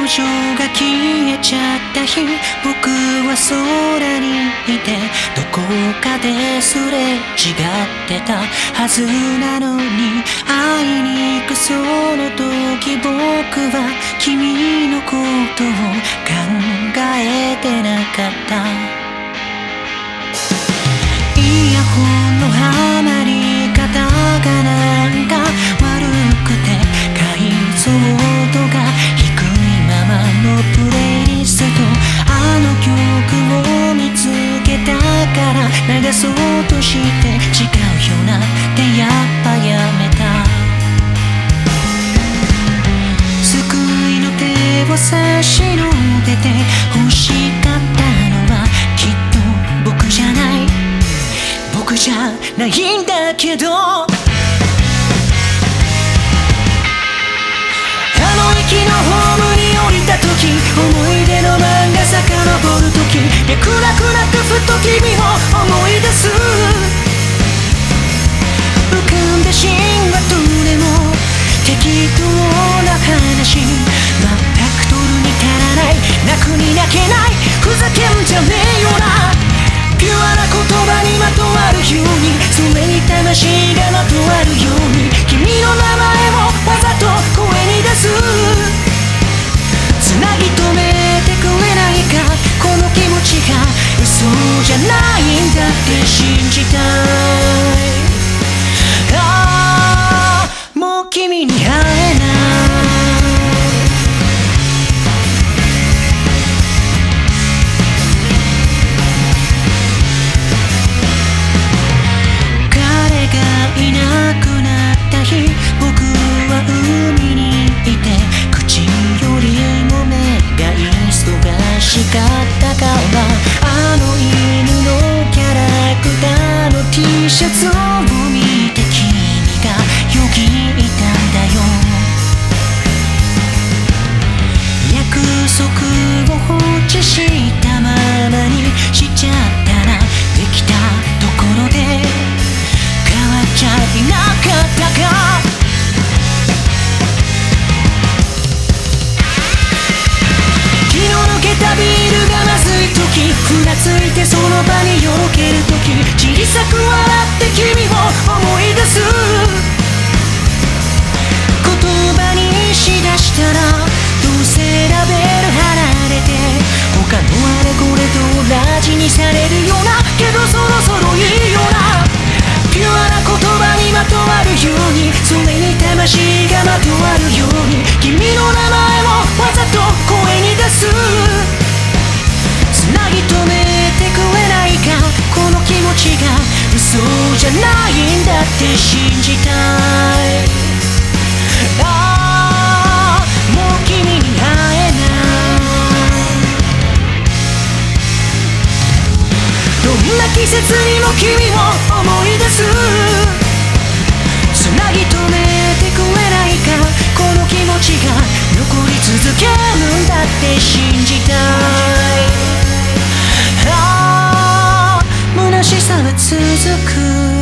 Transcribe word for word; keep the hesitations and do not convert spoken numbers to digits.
女が消えちゃった日、僕は空にいてどこかですれ違ってたはずなのに、会いに行くその時僕は君のことを考えてなかった。イヤホンのはまり方がなんか悪くて、解像度が低いままのプレイリスト、あの曲を見つけたから流そうとして違うよなってやっぱやめた。救いの手を差し伸べて欲しかったのはきっと僕じゃない、僕じゃないんだけど、あの駅のホームに降りた時、思い出の漫画遡る時、脈絡なくふと君を思い出す。浮かんだシーンはどれも適当な話、全く取るに足らない、泣くに泣けない、ふざけんじゃねえよな。ピュアな言葉にまとわるように、それに魂がまとわるように、君の名前をわざと声に出す。つなぎ止めてくれないか、この気持ちが嘘じゃないんだって信じたい。ああ、もう君に会えない。いなくなった日、僕は海にいて口よりも目が忙しかったから、あの犬のキャラクターの T シャツを見て君がよぎいたんだよ。約束を放置したままにしちゃったら、できたところでじゃいなかったか。気の抜けたビールがまずい時、ふらついてその場によろける時、小さく笑って君を思い出す。言葉にしだしたらどうせラベル貼られて、他のあれこれと同じにされるような、けどそろそろいいよな。ピュアな言葉にまとわるように、それに魂がまとわるように、君の名前をわざと声に出す。つなぎ止めてくれないか、この気持ちが嘘じゃないんだって信じたい。ああ、もう君に会えない。どんな季節にも君を思い出す。つなぎ止めてくれないか、この気持ちが残り続けるんだって信じたい。ああ、虚しさは続く。